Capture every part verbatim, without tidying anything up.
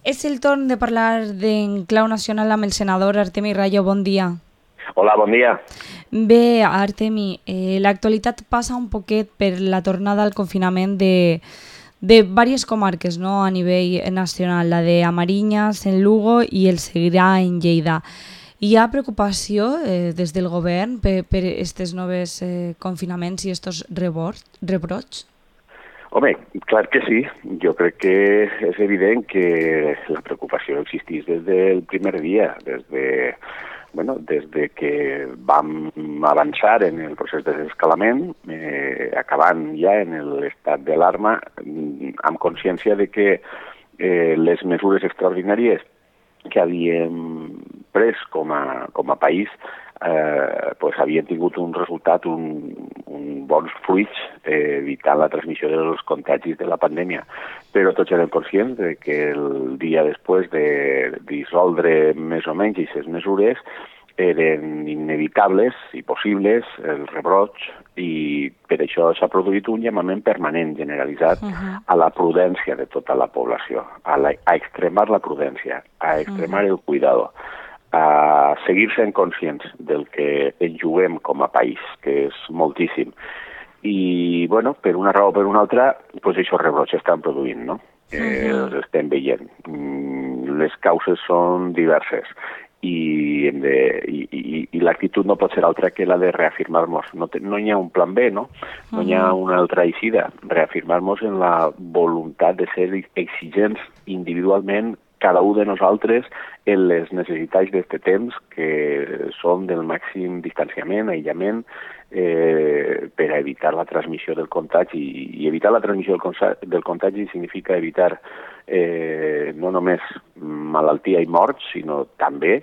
És el torn de parlar d'en clau nacional amb el senador Artemi Rayo. Bon dia. Hola, bon dia. Bé, Artemi, eh, l'actualitat passa un poquet per la tornada al confinament de, de diverses comarques, no?, a nivell nacional, la de Amarinyas, en Lugo i el Segrià, en Lleida. Hi ha preocupació eh, des del govern per aquests nous eh, confinaments i aquests rebrots? Home, clar que sí. Jo crec que és evident que la preocupació existeix des del primer dia, des de, bueno, des de que vam avançar en el procés de desescalament, eh, acabant ja en l'estat d'alarma, amb consciència de que eh, les mesures extraordinàries que havíem pres com a, com a país eh, pues havien tingut un resultat, un, un bons fruits, eh, evitant la transmissió dels contagis de la pandèmia. Però tots eren conscients de que el dia després de dissoldre més o menys aquestes mesures eren inevitables i possibles els rebrots, i per això s'ha produït un llamament permanent generalitzat uh-huh. a la prudència de tota la població, a, la, a extremar la prudència, a extremar uh-huh. el cuidado, a seguir sent conscients del que ens juguem com a país, que és moltíssim. I, bueno, per una raó o per una altra, pues aquests rebrots s'estan produint, no? Uh-huh. Eh, els estem veient. Mm, les causes són diverses. I, de, i, i, i l'actitud no pot ser altra que la de reafirmar-nos. No, te, no hi ha un plan B, no? No hi ha una altra eixida. Reafirmar-nos en la voluntat de ser exigents individualment cada un de nosaltres en les necessitats d'aquest temps, que són del màxim distanciament, aïllament, eh, per a evitar la transmissió del contagi. I, i evitar la transmissió del, del contagi significa evitar eh, no només malaltia i morts, sinó també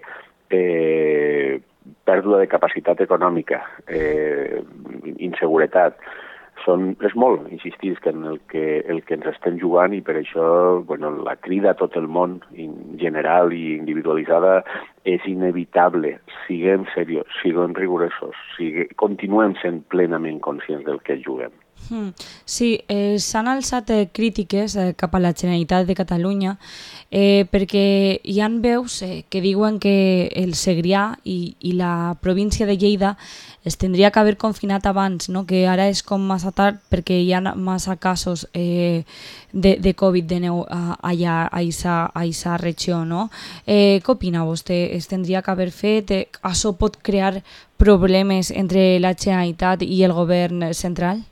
eh, pèrdua de capacitat econòmica, eh, inseguretat. Són, és molt, insistir, que en el que, el que ens estem jugant, i per això bueno, la crida a tot el món, en general i individualitzada, és inevitable. Siguem serios, siguem rigorosos, sigue, continuem sent plenament conscients del que juguem. Sí, eh, s'han alçat eh, crítiques eh, cap a la Generalitat de Catalunya eh, perquè hi ha veus eh, que diuen que el Segrià i, i la província de Lleida es tindria que haver confinat abans, no? Que ara és com massa tard perquè hi ha massa casos eh, de, de Covid de nou allà a aquesta regió, no? Eh, què opina vostè? Es tindria que haver fet? Eh, això pot crear problemes entre la Generalitat i el govern central?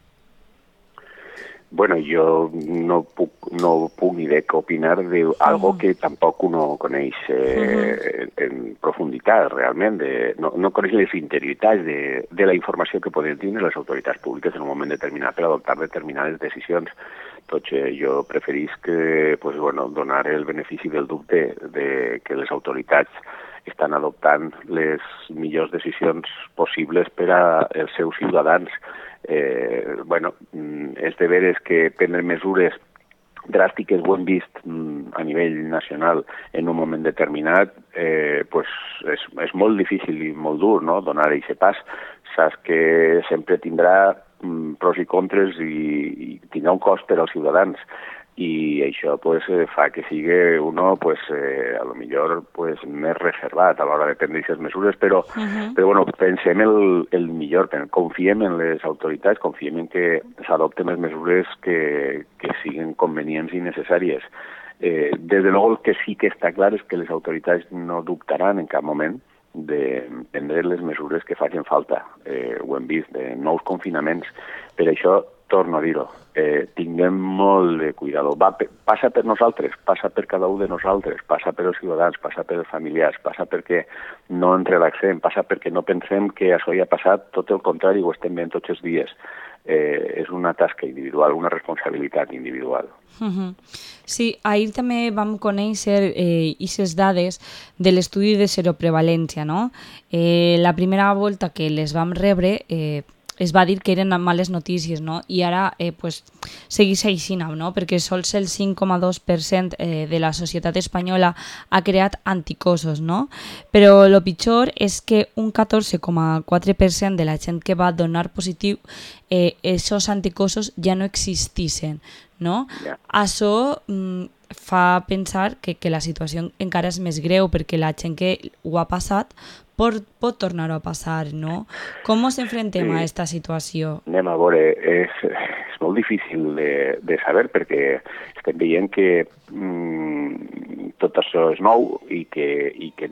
Bueno, jo no puc, no puc ni de què opinar d'algo uh-huh. que tampoc uno coneix eh, uh-huh. en, en profunditat, realment. De, no, no coneix les interioritats de, de la informació que poden tenir les autoritats públiques en un moment determinat per adoptar determinades decisions. Doncs eh, jo preferís que, pues, bueno, donar el benefici del dubte de que les autoritats estan adoptant les millors decisions possibles per als seus ciutadans. Eh, bueno, és de veres que prendre mesures dràstiques ho hem vist a nivell nacional en un moment determinat, eh, pues és, és molt difícil i molt dur, no?, donar aquest pas. Saps que sempre tindrà mm, pros i contres i, i tindrà un cost per als ciutadans, i això pues, fa que sigui uno pues, eh, a lo millor pues, més reservat a l'hora de prendre aquestes mesures, però, uh-huh. però bueno, pensem el, el millor, confiem en les autoritats, confiem en que s'adopten les mesures que, que siguin convenients i necessàries. Eh, des de luego el que sí que està clar és que les autoritats no dubtaran en cap moment de prendre les mesures que facin falta. Eh, ho hem vist, de nous confinaments. Per això, torno a dir-ho, eh, tinguem molt de cuidado. Va, passa per nosaltres, passa per cada un de nosaltres, passa per els ciutadans, passa per els familiars, passa perquè no ens relaxem, passa perquè no pensem que això ja ha passat, tot el contrari, ho estem veient tots els dies. Eh, és una tasca individual, una responsabilitat individual. Uh-huh. Sí, ahir també vam conèixer aquestes eh, dades de l'estudi de seroprevalència, no? Eh, la primera volta que les vam rebre eh, es va dir que eren males notícies, no? I ara eh, pues, segueix així, no? Perquè sols el cinc coma dos per cent eh, de la societat espanyola ha creat anticossos, no? Però el pitjor és que un catorze coma quatre per cent de la gent que va donar positiu, eh, esos anticossos ja no existissin, no? Yeah. Això mm, fa pensar que, que la situació encara és més greu perquè la gent que ho ha passat pot, pot tornar a passar, no? Com ens enfrontem sí. a aquesta situació? Anem a veure, és, és molt difícil de, de saber perquè estem veient que mm, tot això és nou i que, i que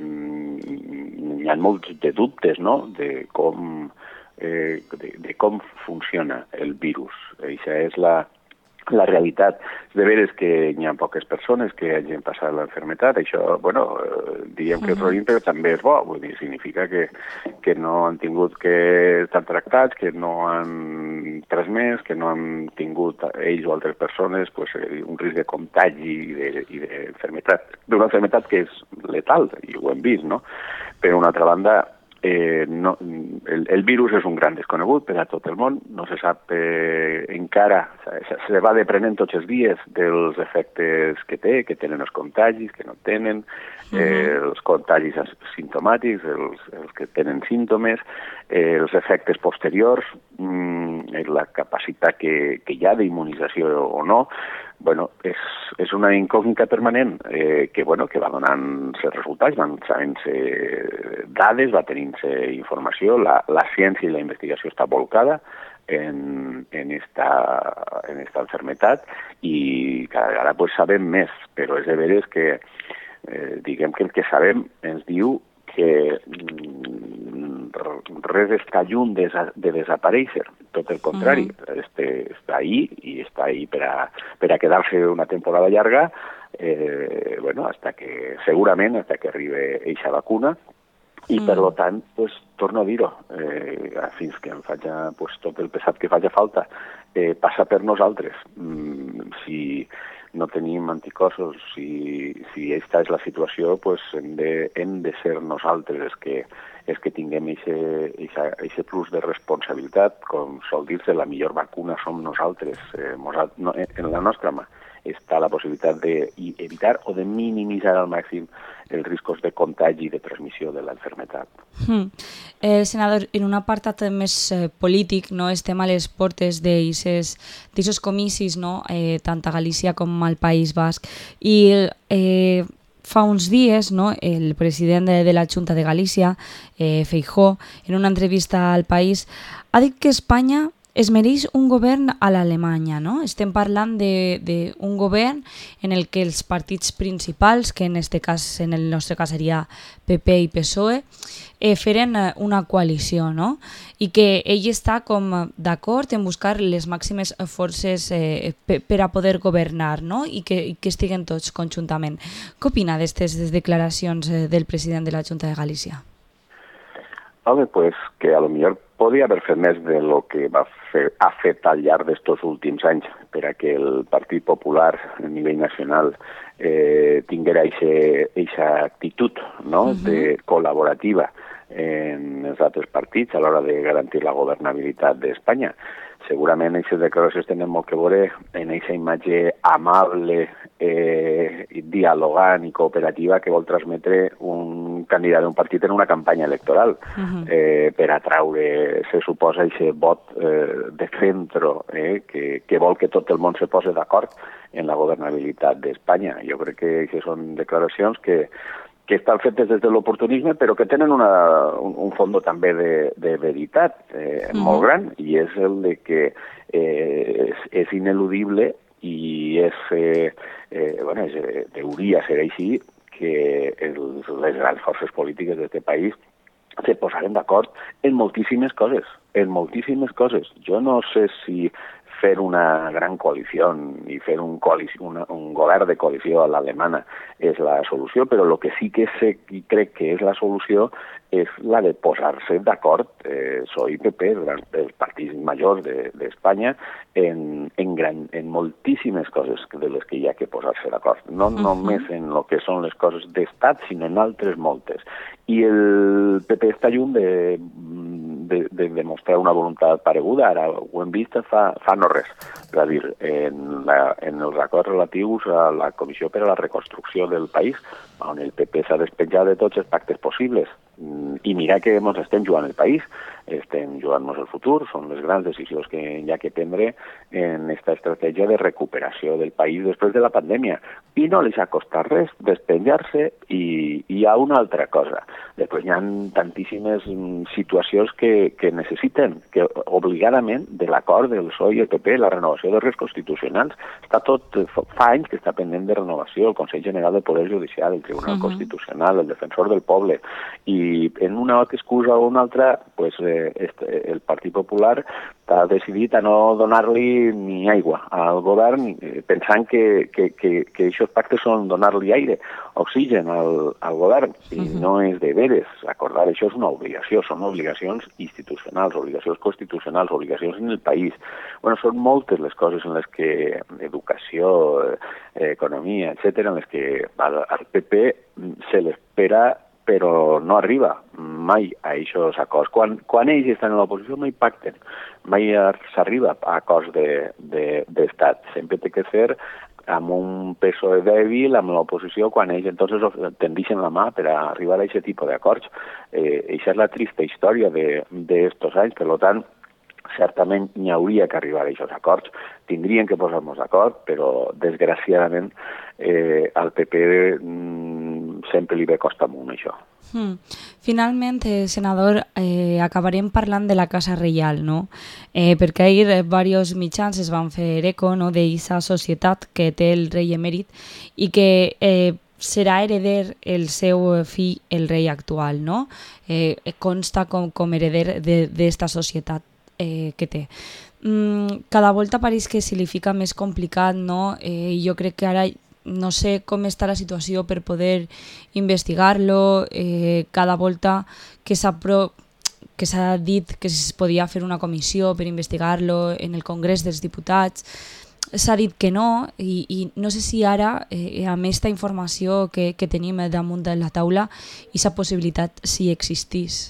mm, hi ha molts de dubtes, no?, de com, eh, de, de com funciona el virus. Això és la, la realitat. De veres que hi ha poques persones que hagin passat l'enfermetat, això, bueno, eh, diríem que és roïn, però també és bo, vull dir, significa que, que no han tingut que estar tractats, que no han transmès, que no han tingut ells o altres persones pues, un risc de contagi i d'enfermetat, d'una enfermetat que és letal, i ho hem vist, no? Per una altra banda, Eh, no, el, el virus és un gran desconegut per a tot el món, no se sap eh, encara, se, se va deprenent tots els dies dels efectes que té, que tenen els contagis, que no tenen, eh, uh-huh. els contagis asimptomàtics, els, els que tenen símptomes, eh, els efectes posteriors, mm, la capacitat que, que hi ha d'immunització o no. Bueno, és, és una incògnita permanent eh, que, bueno, que va donant-se resultats, van sabent-se dades, va tenint-se informació, la, la ciència i la investigació està volcada en, en, esta, en esta enfermetat i cada vegada pues, sabem més, però és de veres que eh, diguem que el que sabem ens diu que mm, res està lluny de, de desaparèixer, tot el contrari, uh-huh. este, està ahí i està ahí per a, per a quedar-se una temporada llarga, eh, bueno, hasta que, segurament, hasta que arribi eixa vacuna, i per uh-huh. tant, pues, torno a dir-ho, eh, fins que em faci pues, tot el pesat que faci falta, eh, passa per nosaltres. Mm, si no tenim anticossos, si, si aquesta és la situació, pues hem de, hem de ser nosaltres els que, els que tinguem aquest plus de responsabilitat. Com sol dir-se, la millor vacuna som nosaltres. Eh, no, en la nostra mà està la possibilitat d'evitar o de minimitzar al màxim els riscos de contagi i de transmissió de l'enfermetat. Hmm. Eh, senador, en un apartat més eh, polític, no, estem a les portes d'aquests comicis, no, eh, tant a Galícia com al País Basc, i eh, fa uns dies, no, el president de, de la Junta de Galícia, eh, Feijóo, en una entrevista al País, ha dit que Espanya es mereix un govern a l'Alemanya, no? Estem parlant d'un govern en el que els partits principals, que en, este cas, en el nostre cas seria P P i P S O E, eh, feren una coalició, no? I que ell està com d'acord en buscar les màximes forces eh, per, per a poder governar, no? I que, i que estiguen tots conjuntament. Què opina d'aquestes declaracions eh, del president de la Junta de Galícia? Home, pues que a lo millor podria haver fet més de lo que va fer, ha fet al llarg d'estos últims anys per a que el Partit Popular a nivell nacional eh, tinguera aquesta actitud, no? Uh-huh. de col·laborativa en els altres partits a l'hora de garantir la governabilitat d'Espanya. Segurament aquestes declaracions tenen molt que veure en aquesta imatge amable, eh, dialogant i cooperativa que vol transmetre un candidat d'un partit en una campanya electoral uh-huh. eh, per atraure, se suposa, aquest vot eh, de centro eh, que, que vol que tot el món se posi d'acord en la governabilitat d'Espanya. Jo crec que aquestes són declaracions que que estan fetes des de l'oportunisme, però que tenen una, un, un fons també de, de veritat eh, mm. molt gran, i és el de que eh, és, és ineludible i és, eh, eh, bueno, és, eh, hauria ser així que els, les grans forces polítiques d'aquest país se posaren d'acord en moltíssimes coses, en moltíssimes coses. Jo no sé si fer una gran coalició i fer un, coalició, una, un govern de coalició a l'alemana és la solució, però el que sí que sé i crec que és la solució és la de posar-se d'acord, eh, P S O E i P P, els partits majors d'Espanya, de, en, en, gran, en moltíssimes coses de les que hi ha que posar-se d'acord. No uh-huh. només en el que són les coses d'estat, sinó en altres moltes. I el P P està lluny de, de, de demostrar una voluntat pareguda, ara ho hem vist fa, fa no res. És a dir, en, la, en els acords relatius a la Comissió per a la Reconstrucció del país, on el P P s'ha despenjat de tots els pactes possibles, i mira que ens estem jugant el país. estem jugant-nos el futur, són les grans decisions que hi ha que prendre en aquesta estratègia de recuperació del país després de la pandèmia. I no els ha costat res despenjar-se i hi ha una altra cosa. Després hi ha tantíssimes situacions que, que necessiten, que obligadament de l'acord del P S O E i el P P, la renovació de res constitucionals, està tot, fa anys que està pendent de renovació, el Consell General del Poder Judicial, el Tribunal uh-huh. Constitucional, el Defensor del Poble, i en una excusa o una altra, pues, eh, este, el Partit Popular ha decidit a no donar-li ni aigua al govern, eh, pensant que, que, que, que aquests pactes són donar-li aire, oxigen al, al govern, i uh-huh. no és de veres. Acordar això és una obligació, són obligacions institucionals, obligacions constitucionals, obligacions en el país. Bueno, són moltes les coses en les que educació, eh, economia, etcètera, en les que al, al P P se l'espera però no arriba mai a aquests acords. Quan, quan ells estan a l'oposició mai pacten, mai s'arriba a acords d'estat. De, Sempre té que ser amb un P S O E dèbil, amb l'oposició, quan ells entonces tendixen la mà per a arribar a aquest tipus d'acords. Eh, això és la trista història d'estos anys, per tant, certament n'hi hauria que arribar a aquests acords, tindrien que posar-nos d'acord, però desgraciadament eh, al P P mm, sempre li ve costa molt això. Hmm. Finalment, eh, senador, eh, acabarem parlant de la Casa Reial, no? Eh, perquè ahir eh, diversos mitjans es van fer eco, no?, d'aquesta societat que té el rei emèrit i que eh, serà hereder el seu fill, el rei actual, no? Eh, consta com, com hereder d'esta societat eh, que té. Mm, cada volta pareix que se li fica més complicat, no? Eh, jo crec que ara no sé com està la situació per poder investigar-lo. Eh, cada volta que s'ha pro... que s'ha dit que es podia fer una comissió per investigar-lo en el Congrés dels Diputats, s'ha dit que no, i, i no sé si ara, eh, amb aquesta informació que, que tenim damunt de la taula, aquesta possibilitat si existís.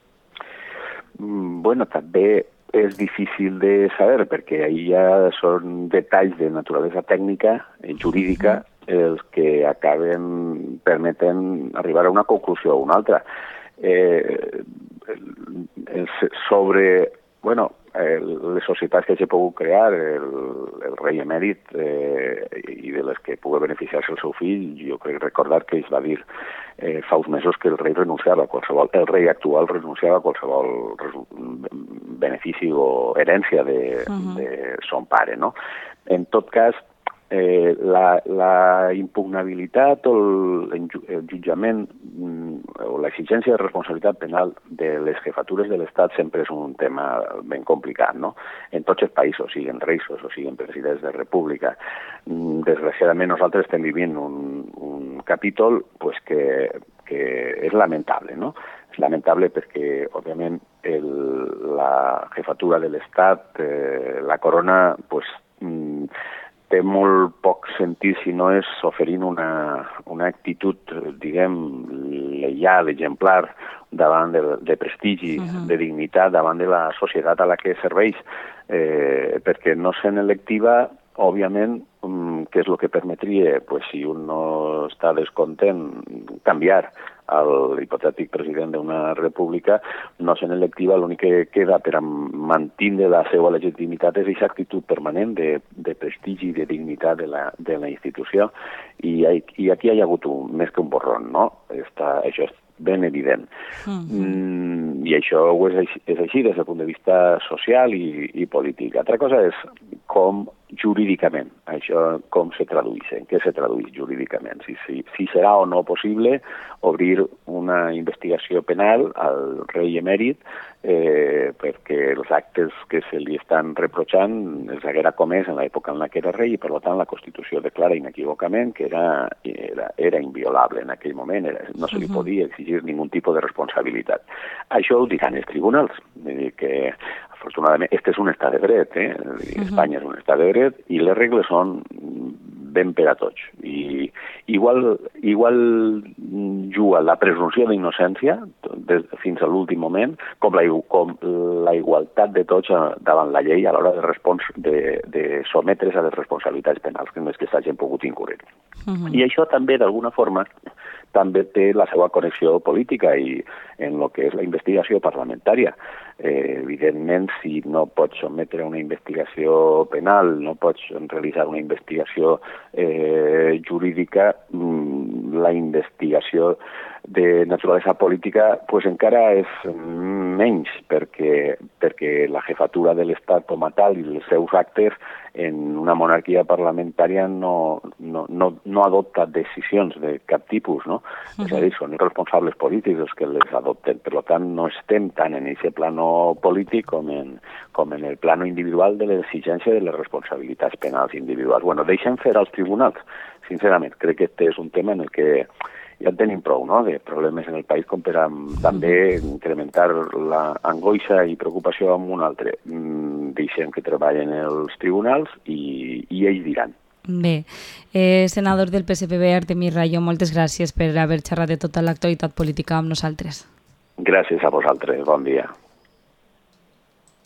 Bueno, també és difícil de saber, perquè ahí ja són detalls de naturalesa tècnica, jurídica, els que acaben permeten arribar a una conclusió o una altra. Eh, sobre, bueno, eh, les societats que s'ha pogut crear, el, el rei emèrit eh, i de les que pugui beneficiar-se el seu fill, jo crec recordar que es va dir eh, fa uns mesos que el rei renunciava a qualsevol, el rei actual renunciava a qualsevol benefici o herència de, uh-huh. de son pare, no? En tot cas, Eh, la, la impugnabilitat o el, el jutjament mm, o l'exigència de responsabilitat penal de les jefatures de l'Estat sempre és un tema ben complicat, no? En tots els països, siguin reis o siguin presidents de república. Mm, desgraciadament nosaltres estem vivint un, un capítol pues, que, que és lamentable, no? És lamentable perquè, òbviament, el, la jefatura de l'Estat, eh, la corona, pues, mm, té molt poc sentit si no és oferint una, una actitud, diguem, lleial, exemplar, davant de, de prestigi, uh-huh. de dignitat, davant de la societat a la que serveix, eh, perquè no sent electiva, òbviament, um, què és el que permetria? Pues, si un no està descontent, canviar al hipotètic president d'una república, no sent electiva, l'únic que queda per a mantenir la seva legitimitat és aquesta actitud permanent de, de prestigi i de dignitat de la, de la institució. I, i aquí hi ha hagut un, més que un borrón, no? Està, això és ben evident. Mm-hmm. Mm, I això és així, és així des del punt de vista social i, i polític. Altra cosa és com jurídicament, això com se tradueix, en què se tradueix jurídicament, si, si, si serà o no possible obrir una investigació penal al rei emèrit eh, perquè els actes que se li estan reprotxant els haguera comès en l'època en la que era rei i per tant la Constitució declara inequívocament que era, era, era inviolable en aquell moment, era, no se li podia exigir ningú tipus de responsabilitat. Això ho diran els tribunals, vull dir que afortunadament, este és un estat de dret, eh? Espanya és un estat de dret i les regles són ben per a tots. I igual, igual juga la presumpció d'innocència fins a l'últim moment com la, com la igualtat de tots davant la llei a l'hora de, respons, de, de sometre's a les responsabilitats penals que més que s'hagin pogut incurrir. Uh-huh. I això també, d'alguna forma, també té la seva connexió política i en el que és la investigació parlamentària. Eh, evidentment, si no pots sometre una investigació penal, no pots realitzar una investigació eh, jurídica, mm, la investigació de naturalesa política pues encara és menys, perquè, perquè la jefatura de l'Estat com a tal i els seus actes en una monarquia parlamentària no, no, no, no adopta decisions de cap tipus, no? Uh-huh. És a dir, són els responsables polítics els que les adopten. Per tant, no estem tant en aquest plano polític com en, com en el plano individual de l'exigència de les responsabilitats penals individuals. Bueno, deixem fer als tribunals, sincerament. Crec que este és un tema en el que ja en tenim prou, no?, de problemes en el país com per a també incrementar l'angoixa i preocupació amb un altre. Mm, deixem que treballen els tribunals i, i ells diran. Bé, eh, senador del P S P B, Artemí Rayo, moltes gràcies per haver xerrat de tota l'actualitat política amb nosaltres. Gràcies a vosaltres, bon dia.